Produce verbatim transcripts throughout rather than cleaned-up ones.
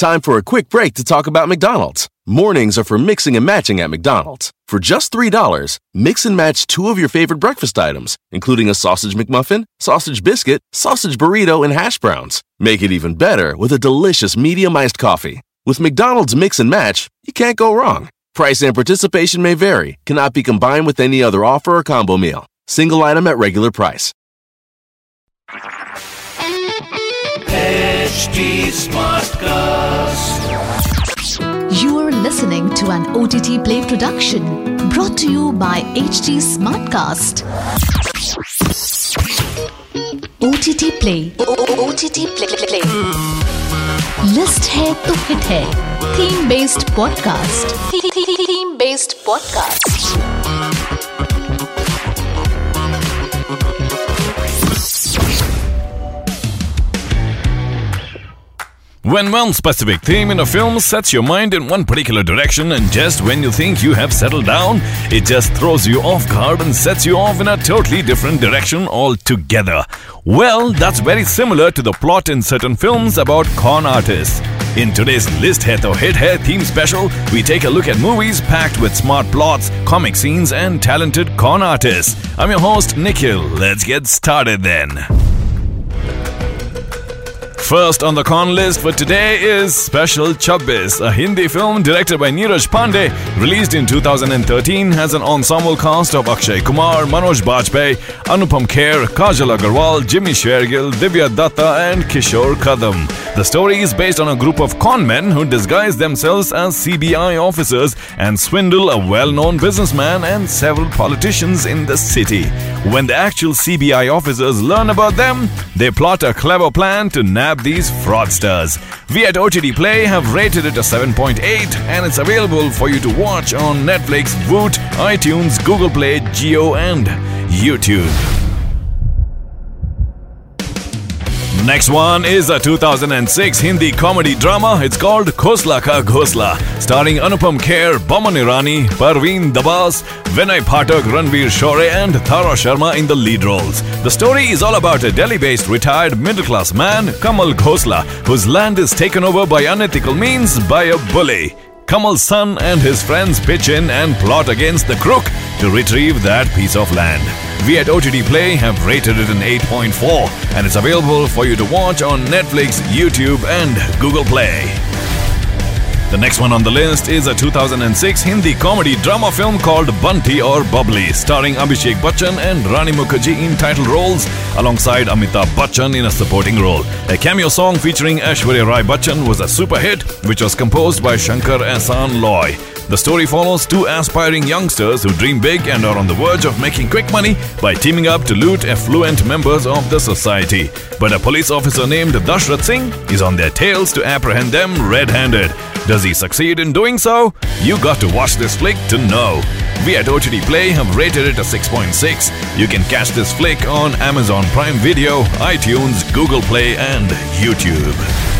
Time for a quick break to talk about McDonald's. Mornings are for mixing and matching at McDonald's. For just three dollars, mix and match two of your favorite breakfast items, including a sausage McMuffin, sausage biscuit, sausage burrito, and hash browns. Make it even better with a delicious medium iced coffee. With McDonald's Mix and Match, you can't go wrong. Price and participation may vary, cannot be combined with any other offer or combo meal. Single item at regular price. H T Smartcast. You are listening to an O T T Play production brought to you by H T Smartcast. O T T Play. O T T Play. List है तो hit है. Theme based podcast. Theme based podcast. When one specific theme in a film sets your mind in one particular direction, and just when you think you have settled down, it just throws you off guard and sets you off in a totally different direction altogether. Well, that's very similar to the plot in certain films about con artists. In today's List Hai To Hit Hai theme special, we take a look at movies packed with smart plots, comic scenes, and talented con artists. I'm your host, Nikhil. Let's get started then. First on the con list for today is Special Chabbis, a Hindi film directed by Neeraj Pandey, released in two thousand thirteen, has an ensemble cast of Akshay Kumar, Manoj Bajpayee, Anupam Kher, Kajal Agarwal, Jimmy Shergill, Divya Datta and Kishore Kadam. The story is based on a group of con men who disguise themselves as C B I officers and swindle a well-known businessman and several politicians in the city. When the actual C B I officers learn about them, they plot a clever plan to nab these fraudsters. We at O T T Play have rated it a seven point eight and it's available for you to watch on Netflix, Voot, iTunes, Google Play, Jio and YouTube. Next one is a two thousand six Hindi comedy drama. It's called Khosla Ka Ghosla, starring Anupam Kher, Boman Irani, Parveen Dabas, Vinay Phatak, Ranveer Shore and Tara Sharma in the lead roles. The story is all about a Delhi-based retired middle-class man, Kamal Ghosla, whose land is taken over by unethical means by a bully. Kamal's son and his friends pitch in and plot against the crook to retrieve that piece of land. We at O T T Play have rated it an eight point four and it's available for you to watch on Netflix, YouTube and Google Play. The next one on the list is a two thousand six Hindi comedy drama film called Bunty or Bubbly, starring Abhishek Bachchan and Rani Mukherjee in title roles alongside Amitabh Bachchan in a supporting role. A cameo song featuring Aishwarya Rai Bachchan was a super hit, which was composed by Shankar Ehsaan Loy. The story follows two aspiring youngsters who dream big and are on the verge of making quick money by teaming up to loot affluent members of the society. But a police officer named Dashrath Singh is on their tails to apprehend them red-handed. Does he succeed in doing so? You got to watch this flick to know. We at O T T Play have rated it a six point six. You can catch this flick on Amazon Prime Video, iTunes, Google Play and YouTube.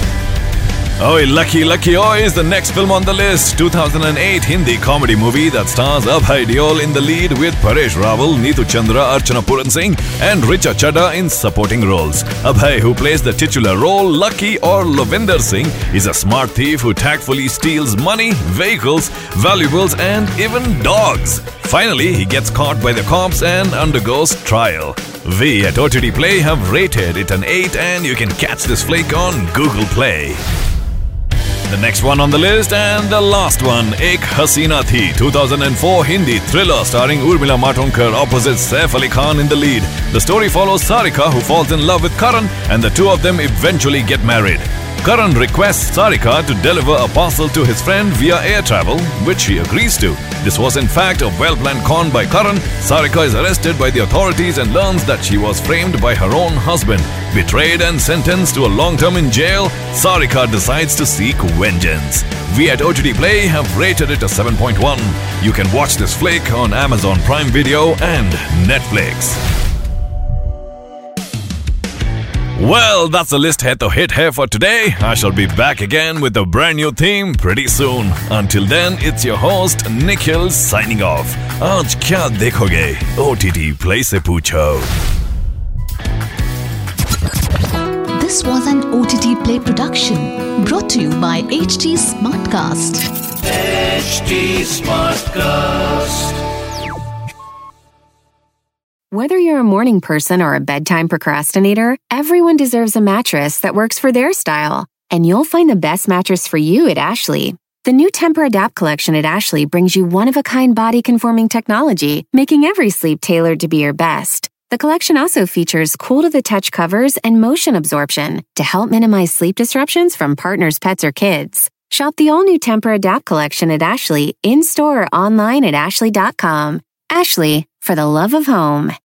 Oi Lucky Lucky Oi is the next film on the list. two thousand eight Hindi comedy movie that stars Abhay Deol in the lead with Paresh Rawal, Neetu Chandra, Archana Puran Singh and Richa Chadha in supporting roles. Abhay, who plays the titular role Lucky or Lovinder Singh, is a smart thief who tactfully steals money, vehicles, valuables and even dogs. Finally, he gets caught by the cops and undergoes trial. We at O T T Play have rated it an eight and you can catch this flick on Google Play. The next one on the list and the last one, Ek Hasina Thi, two thousand four Hindi thriller starring Urmila Matondkar opposite Saif Ali Khan in the lead. The story follows Sarika, who falls in love with Karan, and the two of them eventually get married. Karan requests Sarika to deliver a parcel to his friend via air travel, which she agrees to. This was in fact a well-planned con by Karan. Sarika is arrested by the authorities and learns that she was framed by her own husband. Betrayed and sentenced to a long term in jail, Sarika decides to seek vengeance. We at O T T Play have rated it a seven point one. You can watch this flick on Amazon Prime Video and Netflix. Well, that's the List Hai To Hit Hai for today. I shall be back again with a brand new theme pretty soon. Until then, it's your host Nikhil signing off. Aaj kya dekhoge? O T T Play se poocho. This was an O T T Play production brought to you by H T Smartcast. H T Smartcast. Whether you're a morning person or a bedtime procrastinator, everyone deserves a mattress that works for their style. And you'll find the best mattress for you at Ashley. The new Tempur-Adapt collection at Ashley brings you one-of-a-kind body-conforming technology, making every sleep tailored to be your best. The collection also features cool-to-the-touch covers and motion absorption to help minimize sleep disruptions from partners, pets, or kids. Shop the all-new Tempur-Adapt collection at Ashley, in-store or online at ashley dot com. Ashley, for the love of home.